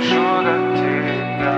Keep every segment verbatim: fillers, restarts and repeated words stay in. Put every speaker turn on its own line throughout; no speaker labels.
спешу до тебя.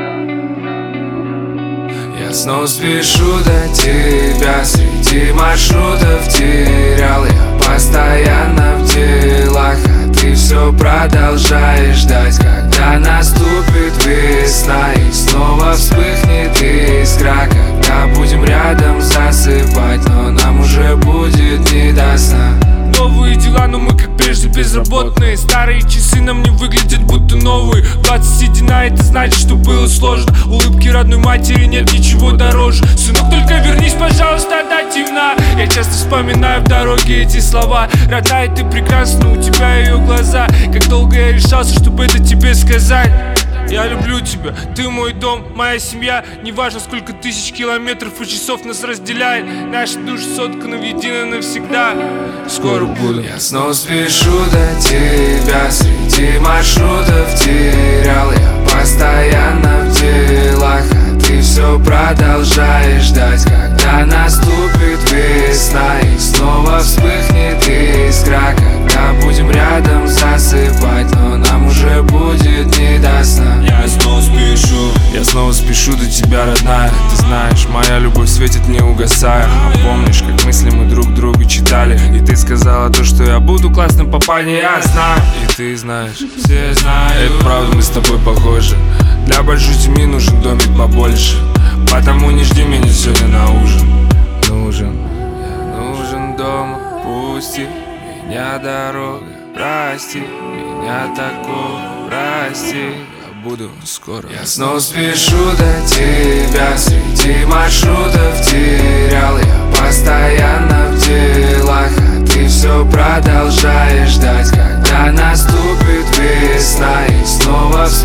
Я снова спешу до тебя. Среди маршрутов терял я постоянно в делах, а ты все продолжаешь ждать, когда наступит весна и снова вспыхнет искра, когда будем рядом засыпать, но нам уже будет не до сна.
Новые дела, но мы как прежде безработные. Старые часы нам не выглядят будто новые. Двадцать седина, это значит, что было сложно. Улыбки родной матери нет ничего дороже. Сынок, только вернись, пожалуйста, до темна. Я часто вспоминаю в дороге эти слова. Родная, ты прекрасна, у тебя ее глаза. Как долго я решался, чтобы это тебе сказать. Я люблю тебя, ты мой дом, моя семья. Неважно, сколько тысяч километров и часов нас разделяет, наши души сотканы в едино навсегда. Скоро буду.
Я снова спешу до тебя. Среди маршрутов терял я постоянно в делах, а ты все продолжаешь ждать, когда наступит весна и снова вспыхнет искра, когда будем рядом засыпать, но нам уже будет не до сна.
Я снова спешу.
Я снова спешу до тебя, родная. Ты знаешь, моя любовь светит не угасая. А помнишь, как мысли мы друг другу читали, и ты сказала то, что я буду классным папаней. Я знаю, и ты знаешь, все знают. Это правда, мы с тобой похожи. Для большой семьи нужен домик побольше, потому не жди меня сегодня на ужин. Нужен, я нужен дома. Пусти меня дорога, прости меня такого, прости. Буду скоро. Я снова спешу до тебя. Среди маршрутов терял я постоянно в делах, а ты все продолжаешь ждать, когда наступит весна и снова